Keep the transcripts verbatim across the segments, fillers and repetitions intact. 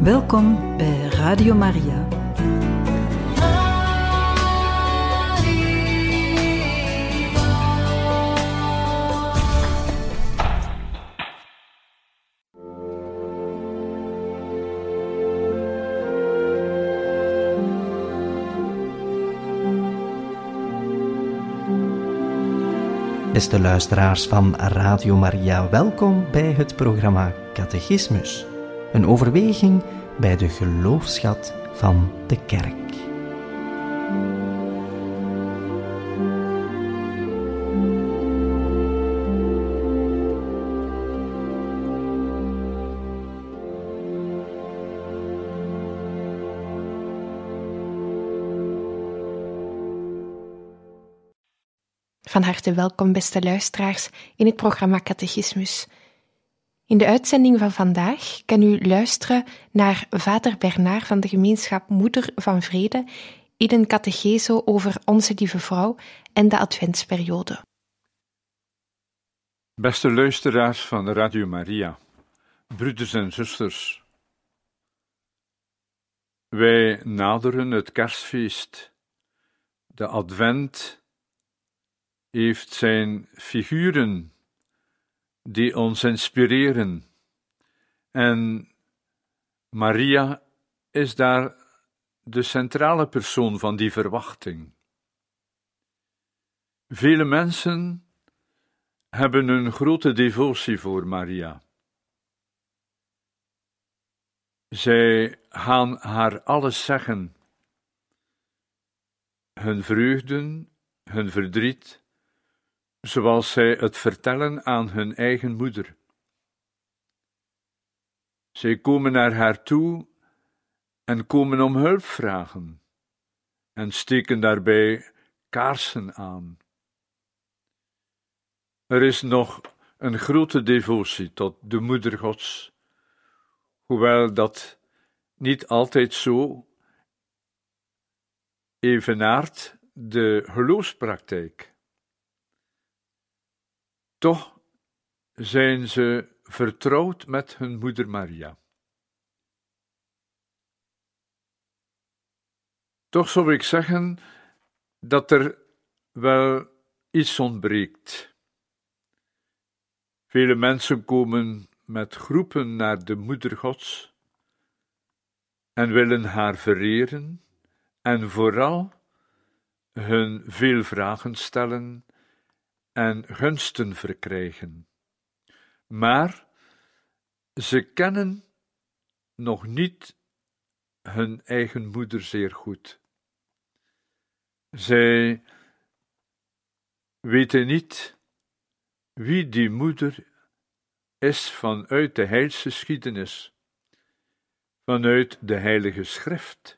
Welkom bij Radio Maria. Beste luisteraars van Radio Maria, welkom bij het programma Catechismus. Een overweging bij de geloofsschat van de Kerk. Van harte welkom, beste luisteraars, in het programma Catechismus. In de uitzending van vandaag kan u luisteren naar vader Bernard van de gemeenschap Moeder van Vrede in een catecheso over Onze Lieve Vrouw en de Adventsperiode. Beste luisteraars van Radio Maria, broeders en zusters, wij naderen het kerstfeest. De Advent heeft zijn figuren die ons inspireren. En Maria is daar de centrale persoon van die verwachting. Vele mensen hebben een grote devotie voor Maria. Zij gaan haar alles zeggen. Hun vreugden, hun verdriet, zoals zij het vertellen aan hun eigen moeder. Zij komen naar haar toe en komen om hulp vragen en steken daarbij kaarsen aan. Er is nog een grote devotie tot de Moeder Gods, hoewel dat niet altijd zo evenaart de geloofspraktijk. Toch zijn ze vertrouwd met hun moeder Maria. Toch zou ik zeggen dat er wel iets ontbreekt. Vele mensen komen met groepen naar de Moeder Gods en willen haar vereren en vooral hun veel vragen stellen en gunsten verkrijgen. Maar ze kennen nog niet hun eigen moeder zeer goed. Zij weten niet wie die moeder is vanuit de heilsgeschiedenis, vanuit de Heilige Schrift.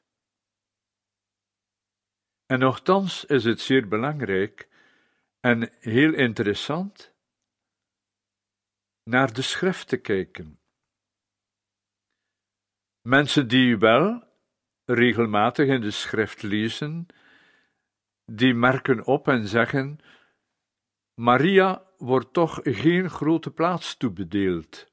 En nochtans is het zeer belangrijk en heel interessant naar de schrift te kijken. Mensen die wel regelmatig in de schrift lezen, die merken op en zeggen: Maria wordt toch geen grote plaats toebedeeld.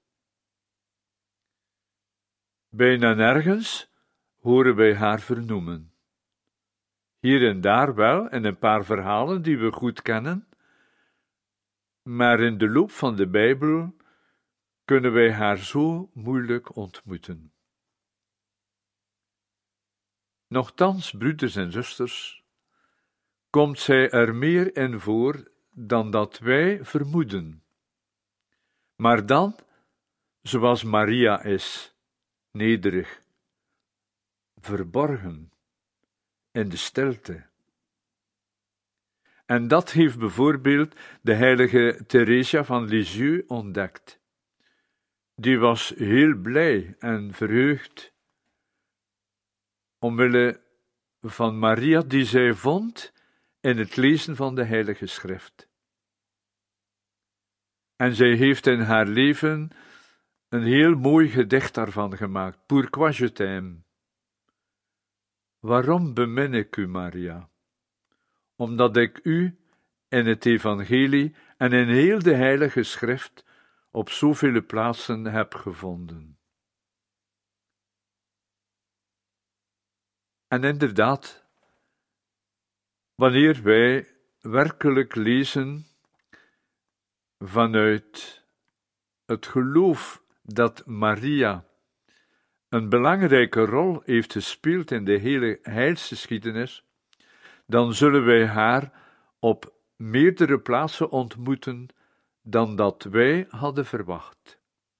Bijna nergens horen wij haar vernoemen. Hier en daar wel, in een paar verhalen die we goed kennen, maar in de loop van de Bijbel kunnen wij haar zo moeilijk ontmoeten. Nochtans, broeders en zusters, komt zij er meer in voor dan dat wij vermoeden. Maar dan, zoals Maria is, nederig, verborgen, in de stilte. En dat heeft bijvoorbeeld de heilige Theresia van Lisieux ontdekt. Die was heel blij en verheugd omwille van Maria die zij vond in het lezen van de Heilige Schrift. En zij heeft in haar leven een heel mooi gedicht daarvan gemaakt, Pourquoi je t'aime? Waarom bemin ik u, Maria? Omdat ik u in het evangelie en in heel de Heilige Schrift op zoveel plaatsen heb gevonden. En inderdaad, wanneer wij werkelijk lezen vanuit het geloof dat Maria een belangrijke rol heeft gespeeld in de hele heilsgeschiedenis, dan zullen wij haar op meerdere plaatsen ontmoeten dan dat wij hadden verwacht.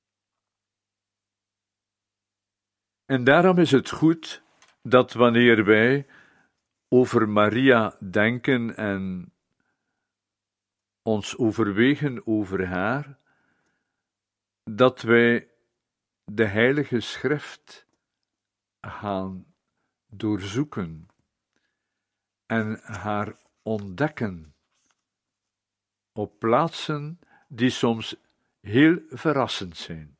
En daarom is het goed dat wanneer wij over Maria denken en ons overwegen over haar, dat wij de Heilige Schrift gaan doorzoeken en haar ontdekken op plaatsen die soms heel verrassend zijn.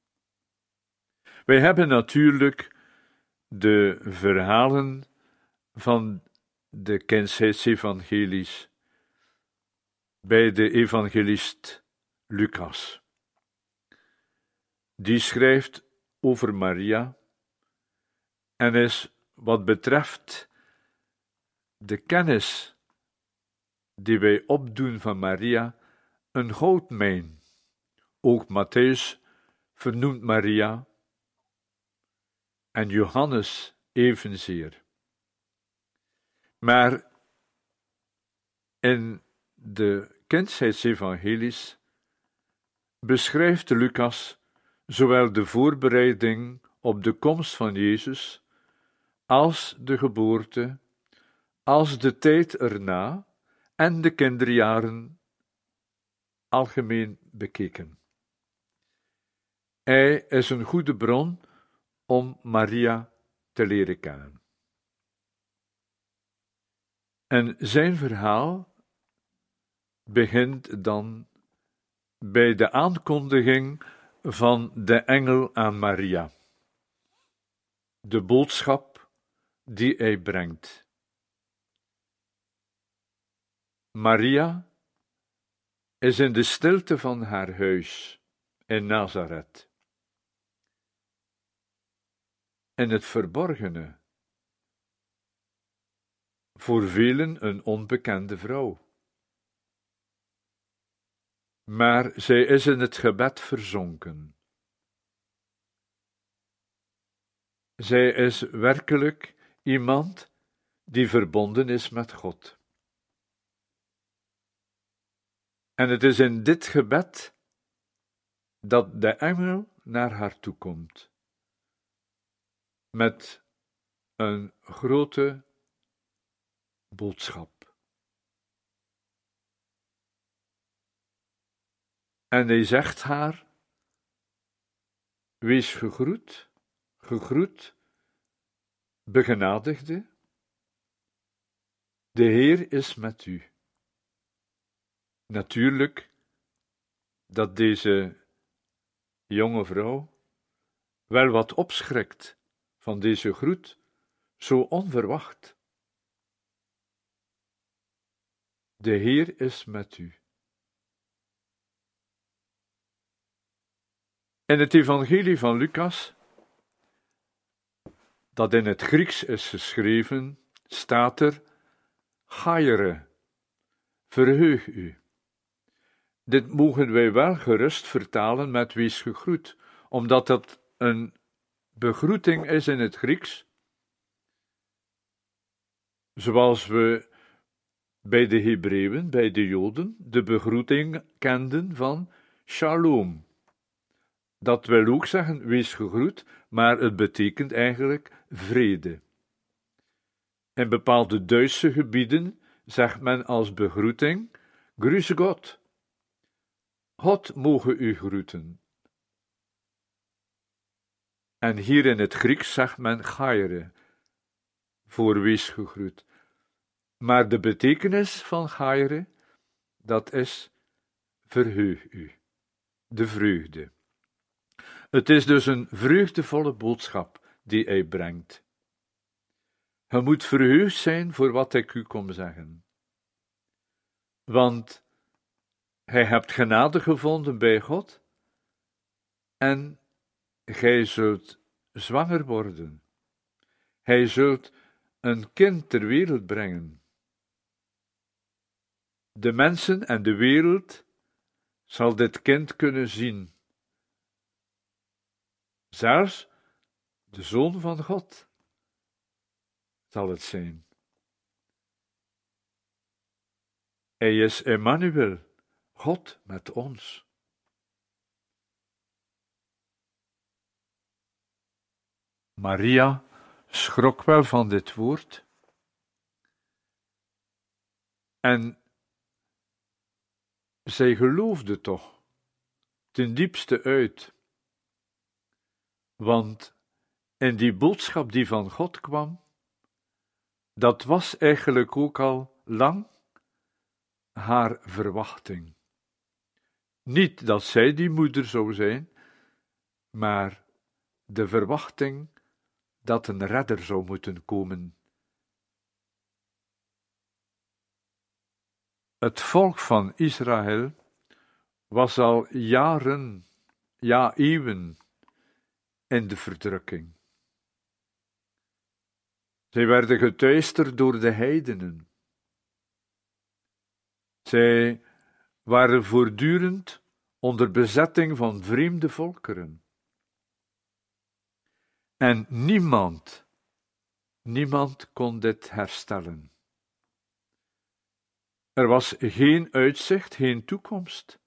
Wij hebben natuurlijk de verhalen van de kinsheidsevangelies bij de evangelist Lucas. Die schrijft over Maria en is wat betreft de kennis die wij opdoen van Maria een goudmijn. Ook Matthäus vernoemt Maria en Johannes evenzeer. Maar in de kinsheidsevangelies beschrijft Lucas zowel de voorbereiding op de komst van Jezus, als de geboorte, als de tijd erna en de kinderjaren algemeen bekeken. Hij is een goede bron om Maria te leren kennen. En zijn verhaal begint dan bij de aankondiging van de engel aan Maria, de boodschap die hij brengt. Maria is in de stilte van haar huis in Nazareth, in het verborgene, voor velen een onbekende vrouw. Maar zij is in het gebed verzonken. Zij is werkelijk iemand die verbonden is met God. En het is in dit gebed dat de engel naar haar toe komt, met een grote boodschap. En hij zegt haar: wees gegroet, gegroet, begenadigde, de Heer is met u. Natuurlijk dat deze jonge vrouw wel wat opschrikt van deze groet, zo onverwacht. De Heer is met u. In het evangelie van Lucas, dat in het Grieks is geschreven, staat er: Chaire, verheug u. Dit mogen wij wel gerust vertalen met wees gegroet, omdat dat een begroeting is in het Grieks, zoals we bij de Hebreeën, bij de Joden, de begroeting kenden van shalom. Dat wil ook zeggen, wees gegroet, maar het betekent eigenlijk vrede. In bepaalde Duitse gebieden zegt men als begroeting, grüße Gott. God moge u groeten. En hier in het Grieks zegt men chaire, voor wees gegroet. Maar de betekenis van chaire, dat is verheug u, de vreugde. Het is dus een vreugdevolle boodschap die hij brengt. Je moet verheugd zijn voor wat ik u kom zeggen. Want gij hebt genade gevonden bij God en gij zult zwanger worden. Gij zult een kind ter wereld brengen. De mensen en de wereld zal dit kind kunnen zien. Zelfs de Zoon van God zal het zijn. Hij is Emmanuel, God met ons. Maria schrok wel van dit woord en zij geloofde toch ten diepste uit, want in die boodschap die van God kwam, dat was eigenlijk ook al lang haar verwachting. Niet dat zij die moeder zou zijn, maar de verwachting dat een redder zou moeten komen. Het volk van Israël was al jaren, ja eeuwen, in de verdrukking. Zij werden geteisterd door de heidenen. Zij waren voortdurend onder bezetting van vreemde volkeren. En niemand, niemand kon dit herstellen. Er was geen uitzicht, geen toekomst.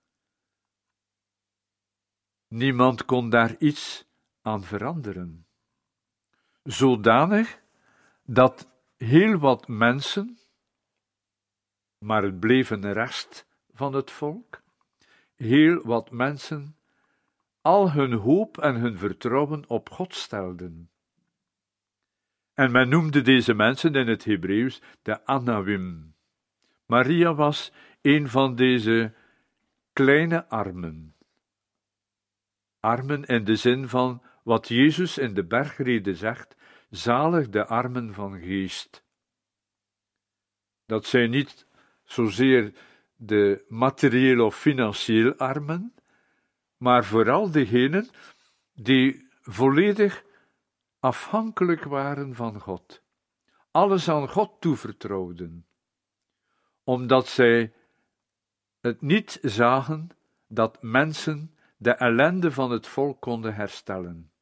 Niemand kon daar iets aan veranderen. Zodanig dat heel wat mensen, maar het bleef een rest van het volk, heel wat mensen al hun hoop en hun vertrouwen op God stelden. En men noemde deze mensen in het Hebreeuws de Anawim. Maria was een van deze kleine armen. Armen in de zin van wat Jezus in de bergrede zegt, zalig de armen van geest. Dat zijn niet zozeer de materieel of financieel armen, maar vooral degenen die volledig afhankelijk waren van God, alles aan God toevertrouwden, omdat zij het niet zagen dat mensen de ellende van het volk konden herstellen.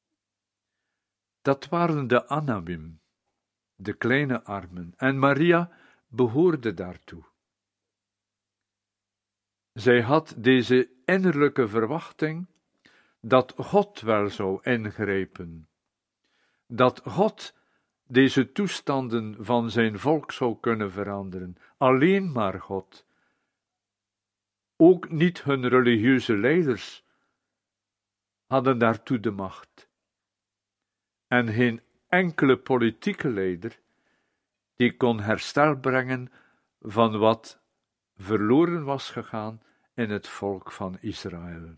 Dat waren de Anawim, de kleine armen, en Maria behoorde daartoe. Zij had deze innerlijke verwachting dat God wel zou ingrijpen, dat God deze toestanden van zijn volk zou kunnen veranderen, alleen maar God. Ook niet hun religieuze leiders hadden daartoe de macht. En geen enkele politieke leider die kon herstel brengen van wat verloren was gegaan in het volk van Israël.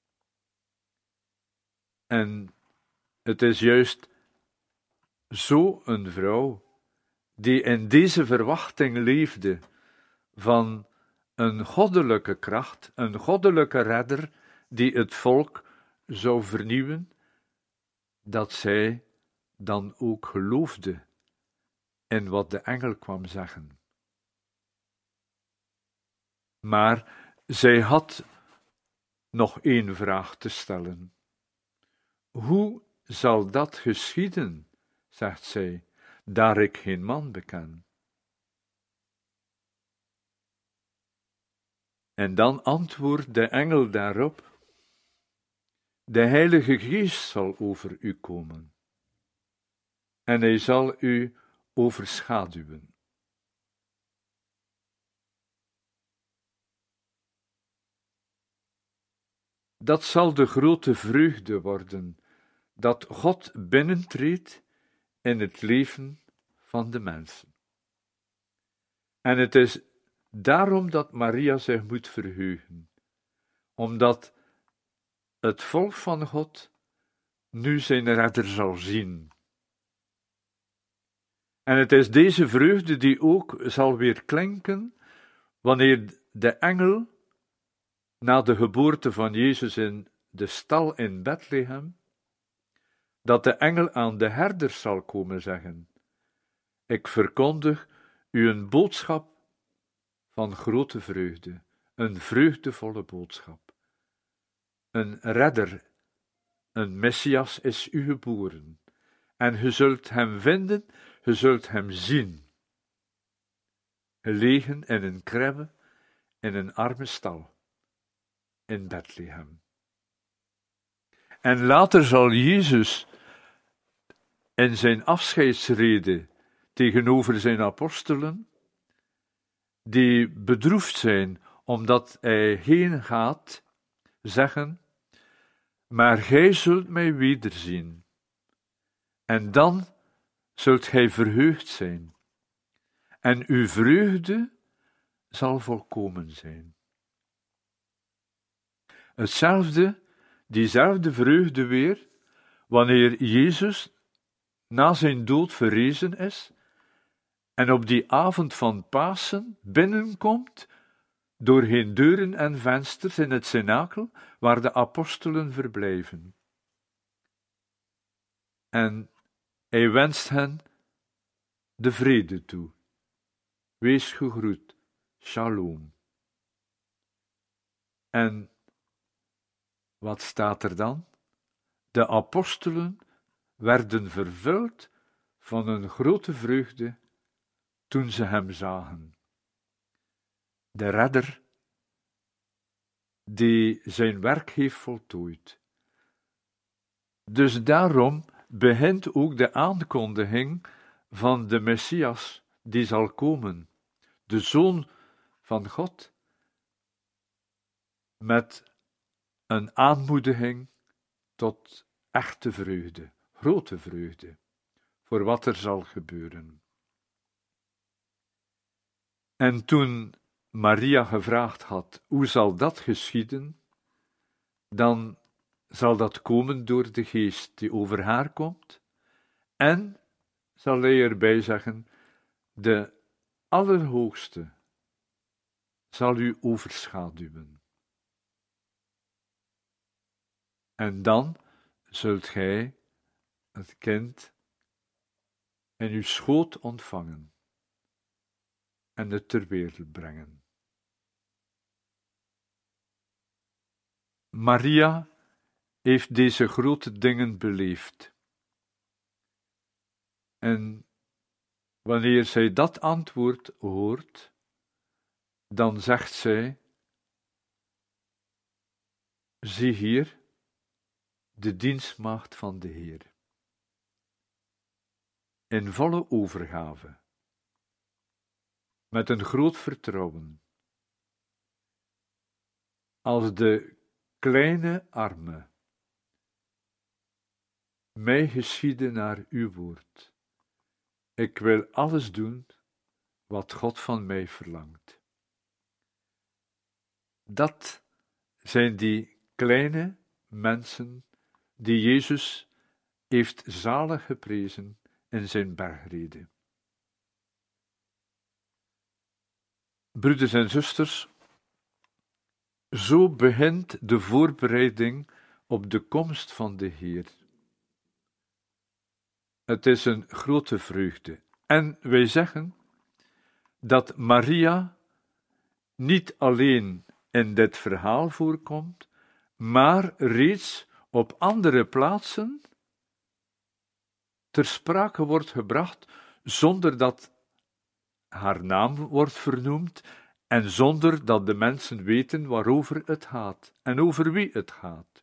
En het is juist zo een vrouw die in deze verwachting leefde van een goddelijke kracht, een goddelijke redder die het volk zou vernieuwen, dat zij dan ook geloofde in wat de engel kwam zeggen. Maar zij had nog één vraag te stellen. Hoe zal dat geschieden, zegt zij, daar ik geen man beken? En dan antwoordt de engel daarop: de Heilige Geest zal over u komen, en hij zal u overschaduwen. Dat zal de grote vreugde worden, dat God binnentreedt in het leven van de mensen. En het is daarom dat Maria zich moet verheugen, omdat het volk van God nu zijn redder zal zien. En het is deze vreugde die ook zal weer klinken wanneer de engel na de geboorte van Jezus in de stal in Bethlehem, dat de engel aan de herders zal komen zeggen: ik verkondig u een boodschap van grote vreugde, een vreugdevolle boodschap. Een redder, een Messias is u geboren, en ge zult hem vinden, ge zult hem zien. Gelegen in een kribbe, in een arme stal, in Bethlehem. En later zal Jezus in zijn afscheidsrede tegenover zijn apostelen, die bedroefd zijn omdat hij heen gaat, zeggen: maar gij zult mij wederzien, en dan zult gij verheugd zijn, en uw vreugde zal volkomen zijn. Hetzelfde, diezelfde vreugde weer, wanneer Jezus na zijn dood verrezen is, en op die avond van Pasen binnenkomt, doorheen deuren en vensters in het cenakel, waar de apostelen verblijven. En hij wenst hen de vrede toe. Wees gegroet, shalom. En wat staat er dan? De apostelen werden vervuld van een grote vreugde toen ze hem zagen. De redder die zijn werk heeft voltooid. Dus daarom begint ook de aankondiging van de Messias die zal komen, de Zoon van God, met een aanmoediging tot echte vreugde, grote vreugde, voor wat er zal gebeuren. En toen Maria gevraagd had, hoe zal dat geschieden, dan zal dat komen door de geest die over haar komt, en, zal hij erbij zeggen, de Allerhoogste zal u overschaduwen. En dan zult gij het kind in uw schoot ontvangen en het ter wereld brengen. Maria heeft deze grote dingen beleefd. En wanneer zij dat antwoord hoort, dan zegt zij: zie hier, de dienstmaagd van de Heer. In volle overgave, met een groot vertrouwen, als de kleine arme, mij geschieden naar uw woord. Ik wil alles doen wat God van mij verlangt. Dat zijn die kleine mensen die Jezus heeft zalig geprezen in zijn bergrede. Broeders en zusters, zo begint de voorbereiding op de komst van de Heer. Het is een grote vreugde. En wij zeggen dat Maria niet alleen in dit verhaal voorkomt, maar reeds op andere plaatsen ter sprake wordt gebracht, zonder dat haar naam wordt vernoemd en zonder dat de mensen weten waarover het gaat en over wie het gaat.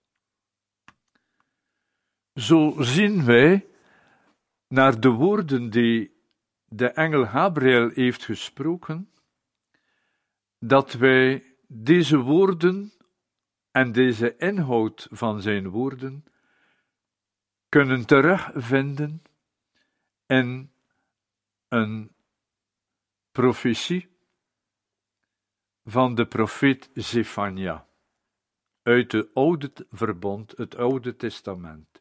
Zo zien wij naar de woorden die de engel Gabriel heeft gesproken, dat wij deze woorden en deze inhoud van zijn woorden kunnen terugvinden in een profetie van de profeet Zefania uit het Oude Verbond, het Oude Testament.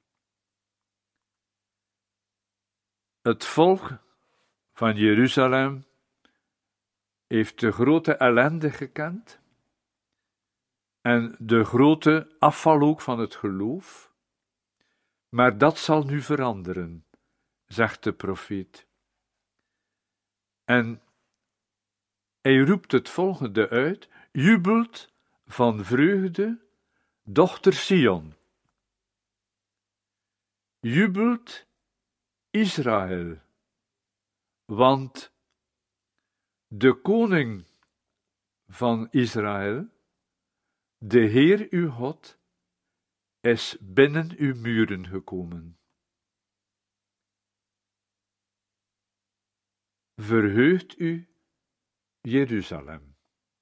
Het volk van Jeruzalem heeft de grote ellende gekend en de grote afval ook van het geloof, maar dat zal nu veranderen, zegt de profeet. En hij roept het volgende uit: jubelt van vreugde, dochter Sion. Jubelt Israël, want de koning van Israël, de Heer uw God, is binnen uw muren gekomen. Verheugt u, Jeruzalem.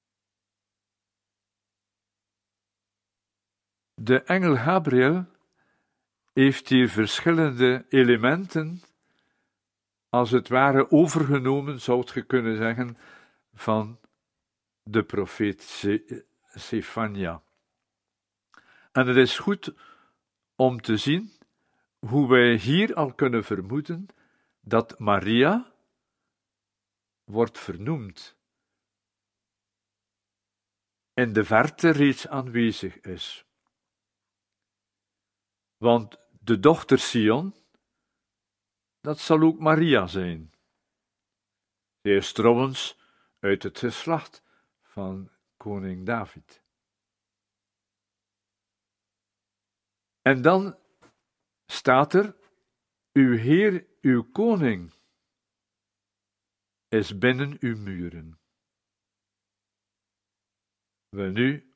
De engel Gabriel heeft hier verschillende elementen, als het ware overgenomen, zou je kunnen zeggen, van de profeet Zefania. En het is goed om te zien hoe wij hier al kunnen vermoeden dat Maria wordt vernoemd, in de verte reeds aanwezig is. Want de dochter Sion, dat zal ook Maria zijn. Zij is trouwens uit het geslacht van koning David. En dan staat er: uw Heer, uw koning, is binnen uw muren. Welnu,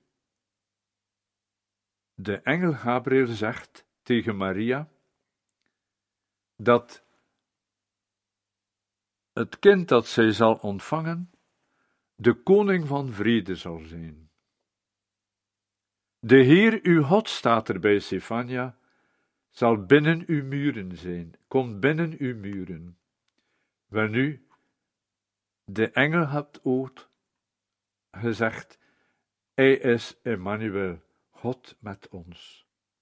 de engel Gabriel zegt tegen Maria dat het kind dat zij zal ontvangen de koning van vrede zal zijn. De Heer uw God, staat er bij Zefania, zal binnen uw muren zijn, komt binnen uw muren. Welnu, de engel had ook gezegd: hij is Emmanuel, God met ons.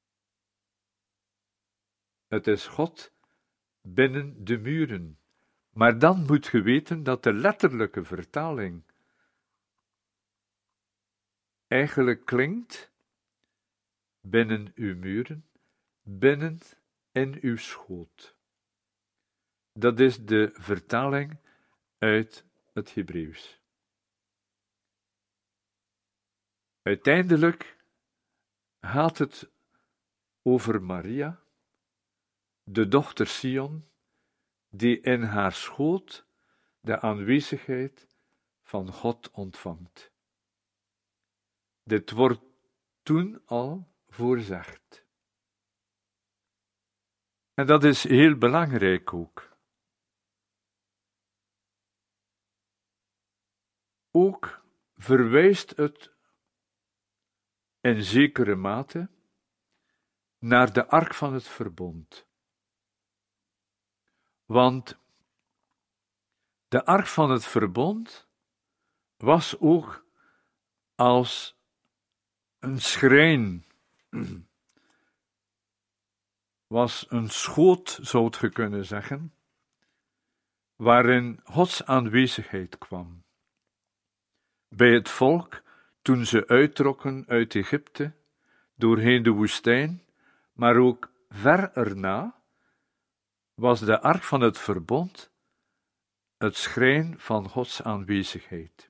Het is God binnen de muren. Maar dan moet je weten dat de letterlijke vertaling eigenlijk klinkt: binnen uw muren, binnen in uw schoot. Dat is de vertaling uit het Hebreeuws. Uiteindelijk gaat het over Maria, de dochter Sion, die in haar schoot de aanwezigheid van God ontvangt. Dit wordt toen al voorzegd. En dat is heel belangrijk ook. Ook verwijst het in zekere mate naar de ark van het verbond. Want de ark van het verbond was ook als een schrijn, was een schoot, zou je kunnen zeggen, waarin Gods aanwezigheid kwam. Bij het volk, toen ze uittrokken uit Egypte, doorheen de woestijn, maar ook ver erna, was de ark van het verbond het schrijn van Gods aanwezigheid.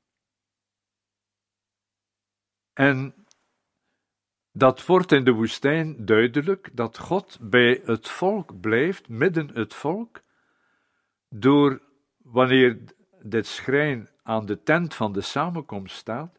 En dat wordt in de woestijn duidelijk, dat God bij het volk blijft, midden het volk, door, wanneer dit schrijn aan de tent van de samenkomst staat,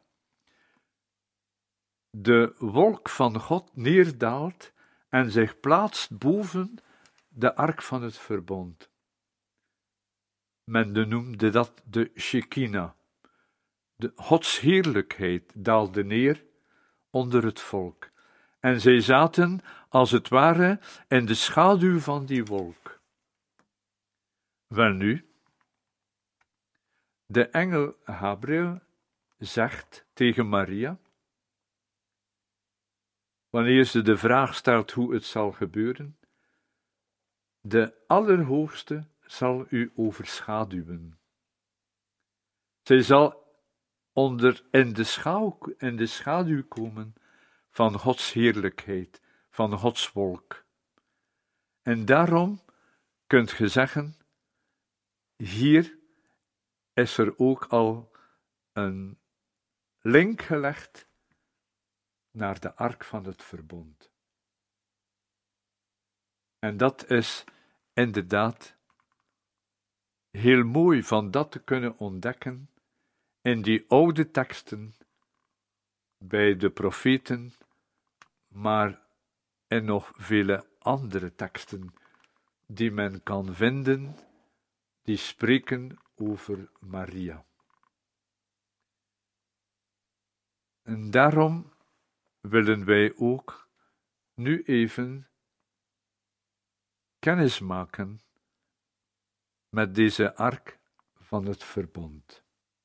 de wolk van God neerdaalt en zich plaatst boven de ark van het verbond. Men noemde dat de Shekinah. De Gods heerlijkheid daalde neer onder het volk. En zij zaten, als het ware, in de schaduw van die wolk. Welnu, de engel Gabriel zegt tegen Maria, wanneer ze de vraag stelt hoe het zal gebeuren: de Allerhoogste zal u overschaduwen. Zij zal onder in de, schauw, in de schaduw komen van Gods heerlijkheid, van Gods wolk. En daarom kunt je zeggen: hier is er ook al een link gelegd naar de ark van het verbond. En dat is inderdaad heel mooi van dat te kunnen ontdekken in die oude teksten bij de profeten, maar in nog vele andere teksten die men kan vinden, die spreken over Maria. En daarom willen wij ook nu even kennis maken met deze ark van het verbond.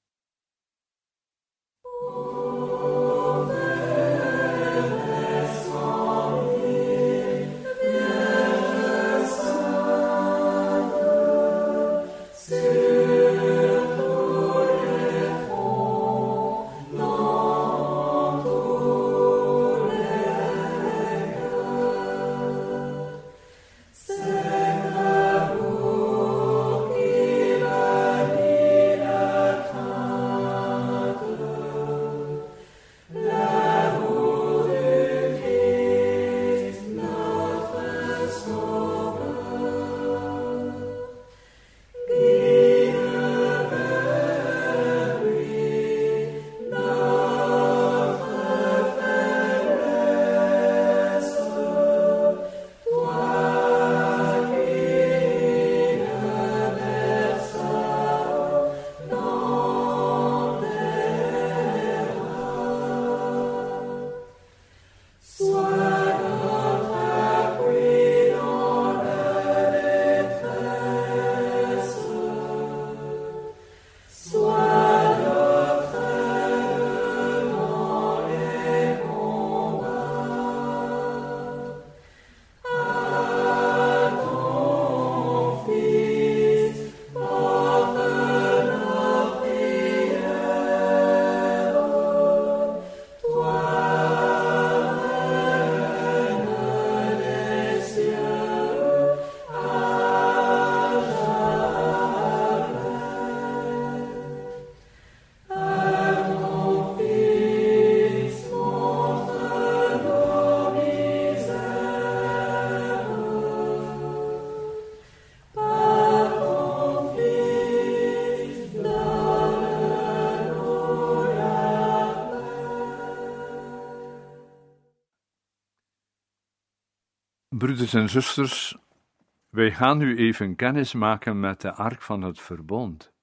Broeders en zusters, wij gaan nu even kennis maken met de ark van het verbond.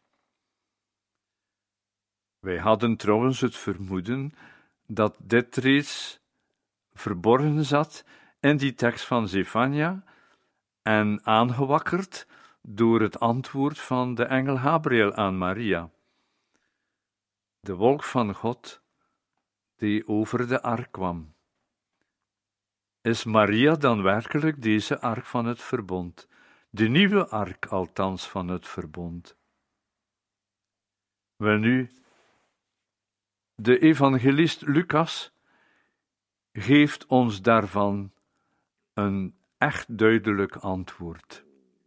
Wij hadden trouwens het vermoeden dat dit reeds verborgen zat in die tekst van Zefania en aangewakkerd door het antwoord van de engel Gabriel aan Maria. De wolk van God die over de ark kwam. Is Maria dan werkelijk deze ark van het verbond, de nieuwe ark althans van het verbond? Welnu, de evangelist Lucas geeft ons daarvan een echt duidelijk antwoord.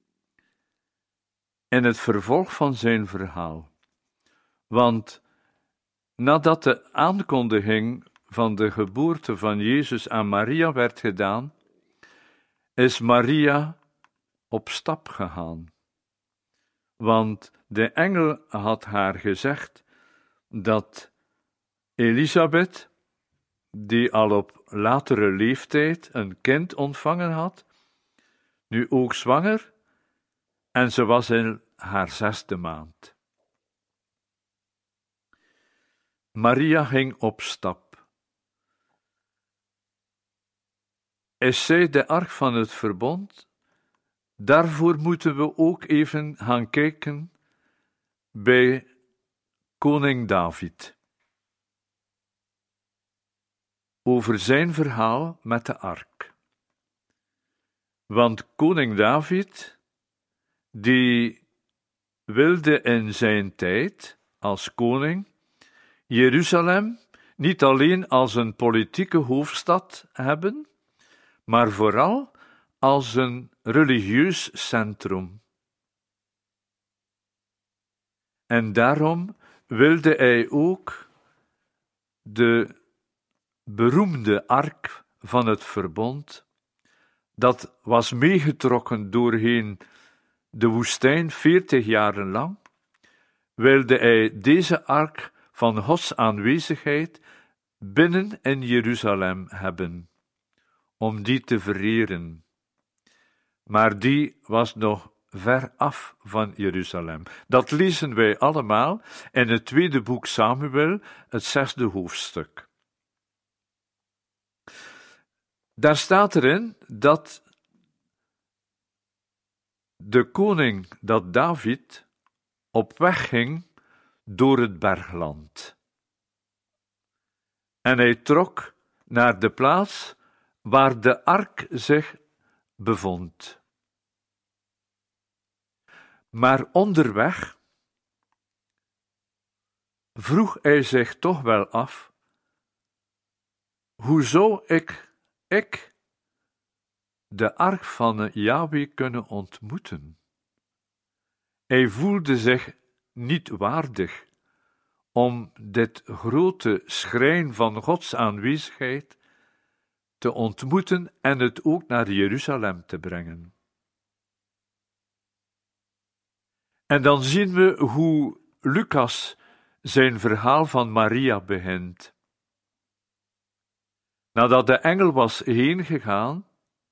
In het vervolg van zijn verhaal, want nadat de aankondiging van de geboorte van Jezus aan Maria werd gedaan, is Maria op stap gegaan. Want de engel had haar gezegd dat Elisabeth, die al op latere leeftijd een kind ontvangen had, nu ook zwanger, en ze was in haar zesde maand. Maria ging op stap. Is zij de ark van het verbond? Daarvoor moeten we ook even gaan kijken bij koning David. Over zijn verhaal met de ark. Want koning David, die wilde in zijn tijd als koning Jeruzalem niet alleen als een politieke hoofdstad hebben, maar vooral als een religieus centrum. En daarom wilde hij ook de beroemde ark van het verbond, dat was meegetrokken doorheen de woestijn veertig jaren lang, wilde hij deze ark van Gods aanwezigheid binnen in Jeruzalem hebben, om die te vereren. Maar die was nog ver af van Jeruzalem. Dat lezen wij allemaal in het tweede boek Samuel, het zesde hoofdstuk. Daar staat erin dat de koning, dat David, op weg ging door het bergland. En hij trok naar de plaats waar de ark zich bevond. Maar onderweg vroeg hij zich toch wel af, hoe zou ik, ik, de ark van Yahweh kunnen ontmoeten? Hij voelde zich niet waardig om dit grote schrijn van Gods aanwezigheid te ontmoeten en het ook naar Jeruzalem te brengen. En dan zien we hoe Lucas zijn verhaal van Maria begint. Nadat de engel was heengegaan,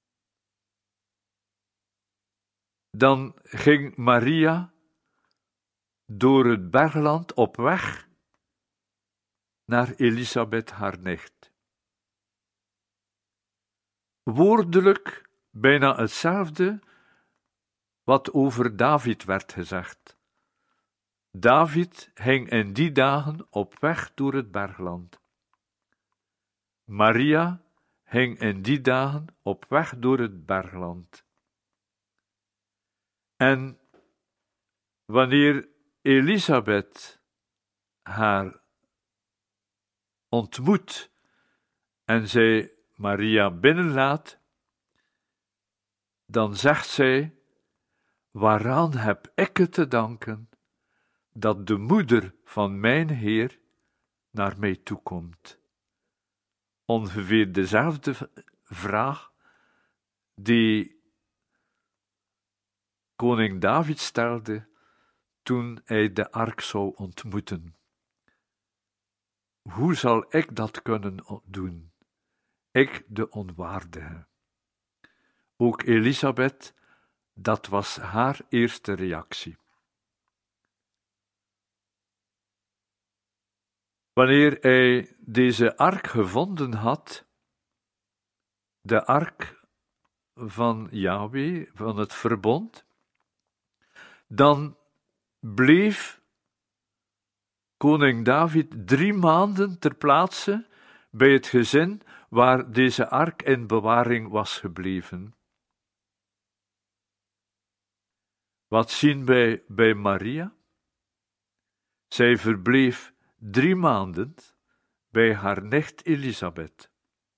dan ging Maria door het bergland op weg naar Elisabeth, haar nicht. Woordelijk bijna hetzelfde wat over David werd gezegd. David ging in die dagen op weg door het bergland. Maria ging in die dagen op weg door het bergland. En wanneer Elisabeth haar ontmoet en zij Maria binnenlaat, dan zegt zij: waaraan heb ik het te danken dat de moeder van mijn Heer naar mij toekomt? Ongeveer dezelfde vraag die koning David stelde toen hij de ark zou ontmoeten. Hoe zal ik dat kunnen doen? Ik, de onwaardige. Ook Elisabeth, dat was haar eerste reactie. Wanneer hij deze ark gevonden had, de ark van Yahweh, van het verbond, dan bleef koning David drie maanden ter plaatse bij het gezin waar deze ark in bewaring was gebleven. Wat zien wij bij Maria? Zij verbleef drie maanden bij haar nicht Elisabeth,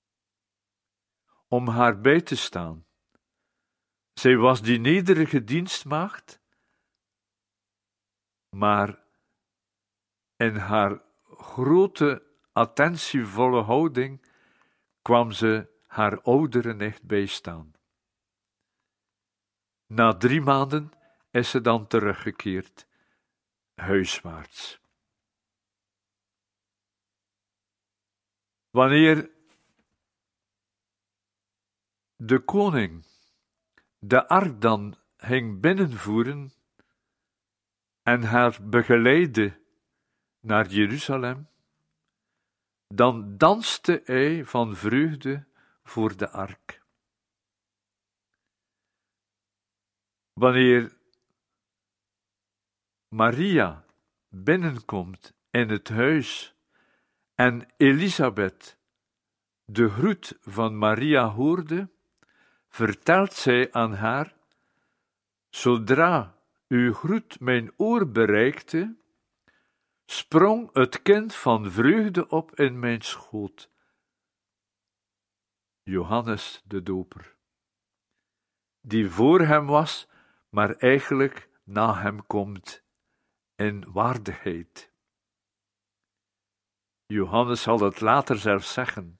om haar bij te staan. Zij was die nederige dienstmaagd, maar in haar grote, attentievolle houding kwam ze haar oudere nicht bijstaan. Na drie maanden is ze dan teruggekeerd, huiswaarts. Wanneer de koning de ark dan ging binnenvoeren en haar begeleidde naar Jeruzalem, dan danste hij van vreugde voor de ark. Wanneer Maria binnenkomt in het huis en Elisabeth de groet van Maria hoorde, vertelt zij aan haar: zodra uw groet mijn oor bereikte, sprong het kind van vreugde op in mijn schoot. Johannes de Doper, die voor hem was, maar eigenlijk na hem komt in waardigheid. Johannes zal het later zelfs zeggen,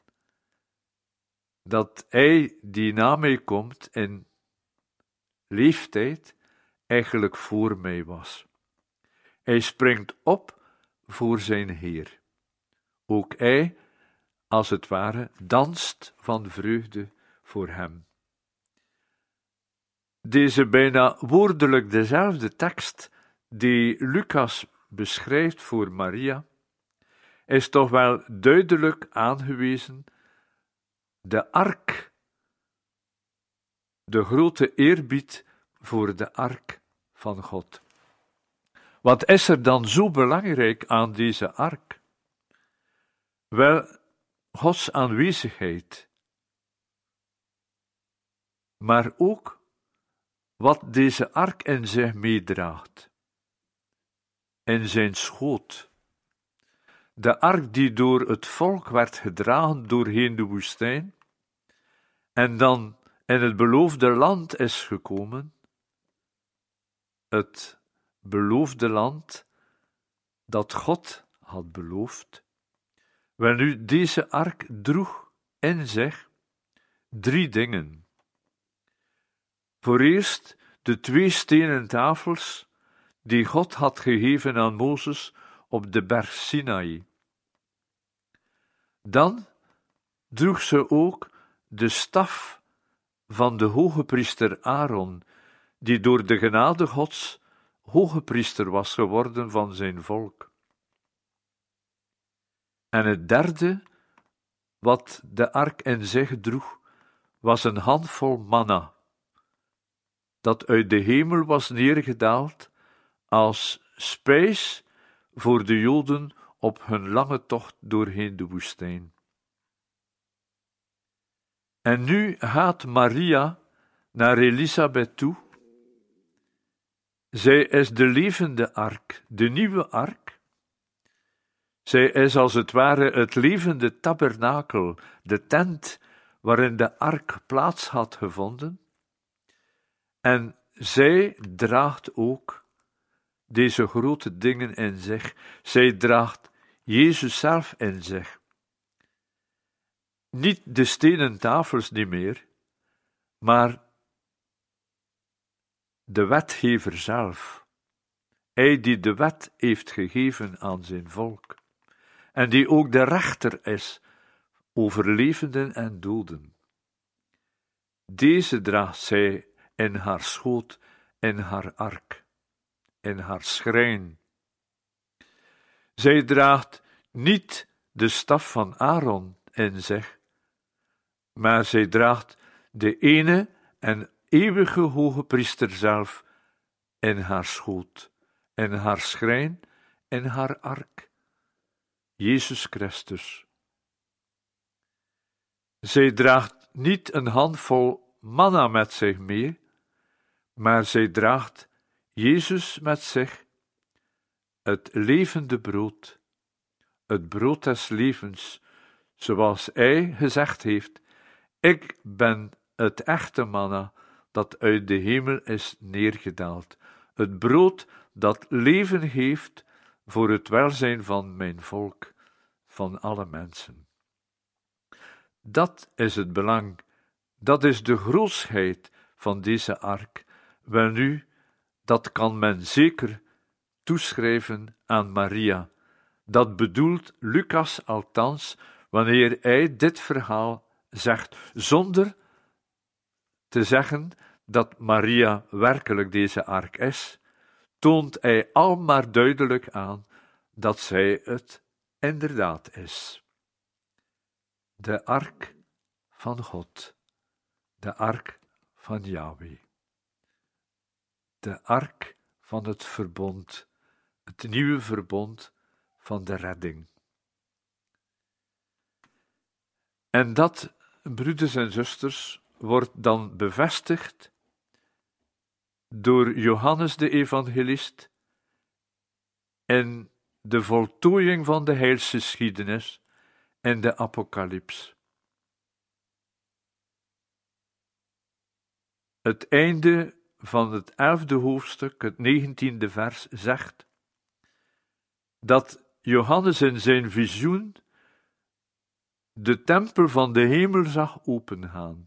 dat hij die na mij komt in leeftijd eigenlijk voor mij was. Hij springt op voor zijn Heer. Ook hij, als het ware, danst van vreugde voor hem. Deze bijna woordelijk dezelfde tekst die Lucas beschrijft voor Maria, is toch wel duidelijk aangewezen de ark, de grote eerbied voor de ark van God. Wat is er dan zo belangrijk aan deze ark? Wel, Gods aanwezigheid, maar ook wat deze ark in zich meedraagt, in zijn schoot. De ark die door het volk werd gedragen doorheen de woestijn en dan in het beloofde land is gekomen, het beloofde land dat God had beloofd. Welnu, deze ark droeg in zich drie dingen. Voor eerst de twee stenen tafels die God had gegeven aan Mozes op de berg Sinaï. Dan droeg ze ook de staf van de hoge priester Aaron, die door de genade Gods hoge priester was geworden van zijn volk. En het derde, wat de ark in zich droeg, was een handvol manna, dat uit de hemel was neergedaald als spijs voor de Joden op hun lange tocht doorheen de woestijn. En nu gaat Maria naar Elisabeth toe. Zij is de levende ark, de nieuwe ark. Zij is als het ware het levende tabernakel, de tent waarin de ark plaats had gevonden. En zij draagt ook deze grote dingen in zich. Zij draagt Jezus zelf in zich. Niet de stenen tafels niet meer, maar de wetgever zelf. Hij die de wet heeft gegeven aan zijn volk. En die ook de rechter is over levenden en doden. Deze draagt zij in haar schoot, in haar ark, in haar schrijn. Zij draagt niet de staf van Aaron in zich, maar zij draagt de ene en eeuwige hoge priester zelf in haar schoot, in haar schrijn, in haar ark, Jezus Christus. Zij draagt niet een handvol manna met zich mee, maar zij draagt Jezus met zich, het levende brood, het brood des levens, zoals hij gezegd heeft, ik ben het echte manna dat uit de hemel is neergedaald, het brood dat leven geeft voor het welzijn van mijn volk, van alle mensen. Dat is het belang, dat is de grootsheid van deze ark. Welnu, dat kan men zeker toeschrijven aan Maria. Dat bedoelt Lucas althans, wanneer hij dit verhaal zegt, zonder te zeggen dat Maria werkelijk deze ark is, toont hij al maar duidelijk aan dat zij het inderdaad is. De ark van God, de ark van Yahweh, de ark van het verbond, het nieuwe verbond van de redding. En dat, broeders en zusters, wordt dan bevestigd door Johannes de evangelist in de voltooiing van de heilsgeschiedenis in de Apocalyps. Het einde van het elfde hoofdstuk, het negentiende vers, zegt: dat Johannes in zijn visioen de tempel van de hemel zag opengaan.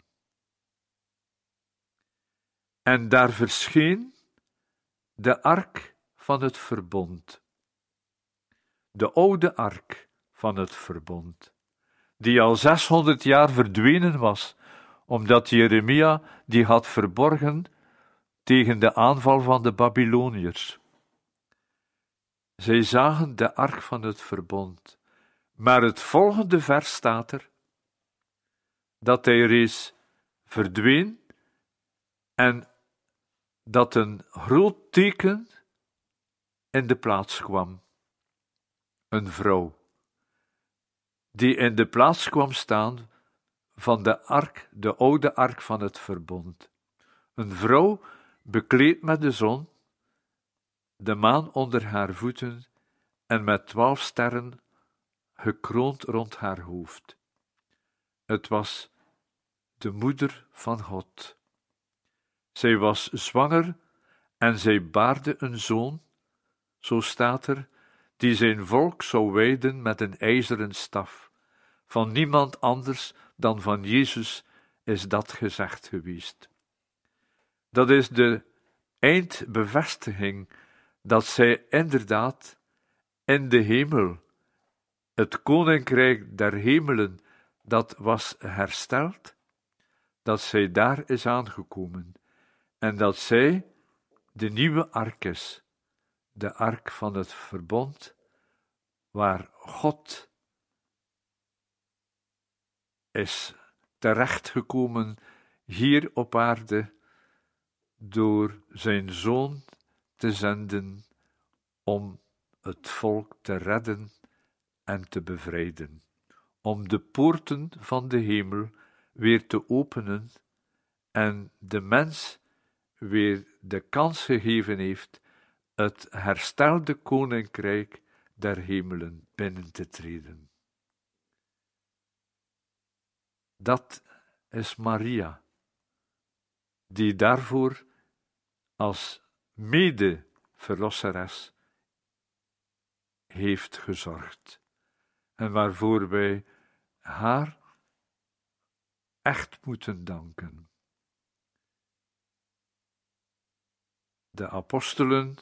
En daar verscheen de ark van het verbond. De oude ark van het verbond, die al zeshonderd jaar verdwenen was, omdat Jeremia die had verborgen tegen de aanval van de Babyloniërs. Zij zagen de ark van het verbond, maar het volgende vers staat er, dat hij reeds verdween en dat een groot teken in de plaats kwam. Een vrouw, die in de plaats kwam staan van de ark, de oude ark van het verbond. Een vrouw bekleed met de zon, de maan onder haar voeten en met twaalf sterren gekroond rond haar hoofd. Het was de moeder van God. Zij was zwanger en zij baarde een zoon, zo staat er, die zijn volk zou wijden met een ijzeren staf. Van niemand anders dan van Jezus is dat gezegd geweest. Dat is de eindbevestiging dat zij inderdaad in de hemel, het koninkrijk der hemelen, dat was hersteld, dat zij daar is aangekomen en dat zij de nieuwe ark is, de ark van het verbond, waar God is terechtgekomen hier op aarde door zijn Zoon te zenden om het volk te redden en te bevrijden, om de poorten van de hemel weer te openen en de mens weer de kans gegeven heeft het herstelde koninkrijk der hemelen binnen te treden. Dat is Maria, die daarvoor als mede-verlosseres heeft gezorgd en waarvoor wij haar echt moeten danken. De apostelen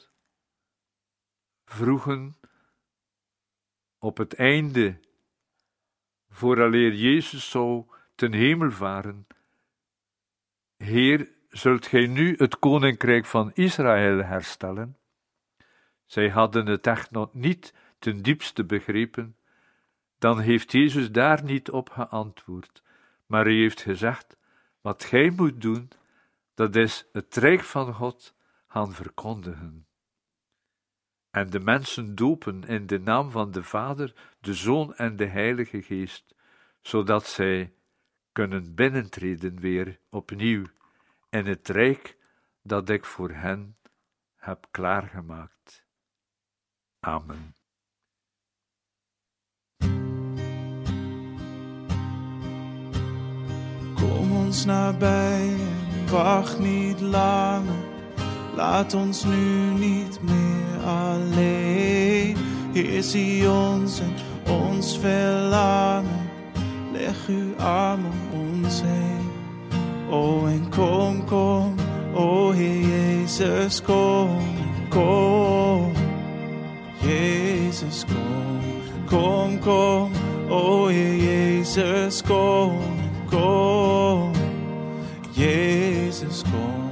vroegen op het einde, vooraleer Jezus zou ten hemel varen, Heer, zult gij nu het koninkrijk van Israël herstellen? Zij hadden het echt nog niet ten diepste begrepen. Dan heeft Jezus daar niet op geantwoord, maar hij heeft gezegd, wat gij moet doen, dat is het rijk van God gaan verkondigen. En de mensen dopen in de naam van de Vader, de Zoon en de Heilige Geest, zodat zij kunnen binnentreden weer opnieuw in het rijk dat ik voor hen heb klaargemaakt. Amen. Kom ons nabij en wacht niet langer. Laat ons nu niet meer alleen. Heer, zie ons en ons verlangen. Leg uw arm om ons heen. O en kom, kom, o Heer Jezus, kom, kom. Jezus, kom, kom, kom, o Heer Jezus, kom, kom. Jezus, kom.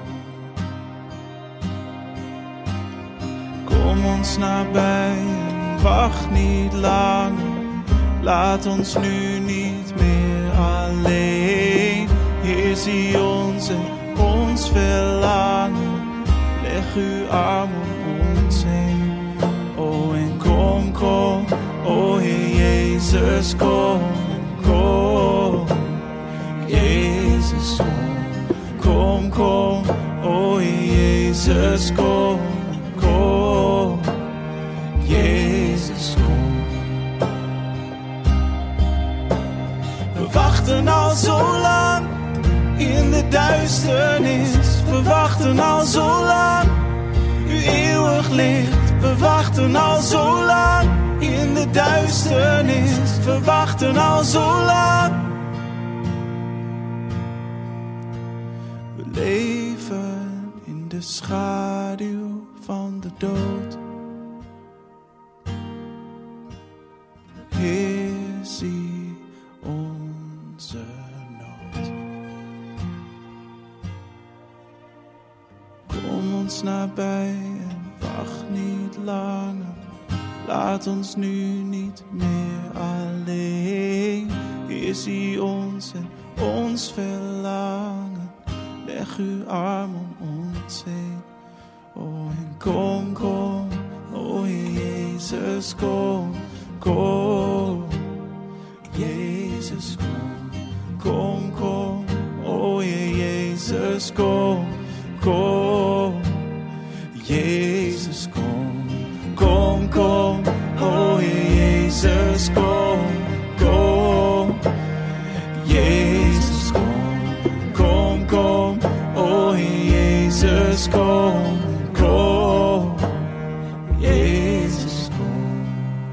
Kom ons nabij en wacht niet langer. Laat ons nu niet meer alleen. Heer, zie ons en ons verlangen. Leg uw arm om ons heen. O en kom, kom, o Heer Jezus, kom, kom. Jezus, kom, kom, kom, o Heer Jezus, kom, kom. Jezus, kom. We wachten al zo lang in de duisternis. We wachten al zo lang. Uw eeuwig licht We wachten al zo lang in de duisternis. We wachten al zo lang. We leven in de schaduw van de dood. Heer, zie onze nood. Kom ons nabij en wacht niet langer. Laat ons nu niet meer alleen. Heer, zie ons en ons verlangen. Leg uw arm om ons heen. O, en kom, kom, o Heer Jezus, kom, kom. Jezus, kom, kom, kom, o Heer Jezus, kom, kom. Jezus, kom, kom, kom, o Heer Jezus, kom, kom. Jezus, kom, kom, kom, o Heer Jezus, kom, kom. Jezus, kom.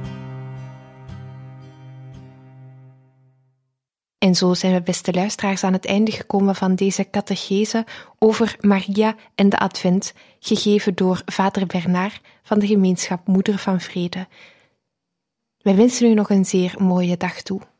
En zo zijn we, beste luisteraars, aan het einde gekomen van deze catechese over Maria en de Advent, gegeven door Vader Bernard van de gemeenschap Moeder van Vrede. Wij wensen u nog een zeer mooie dag toe.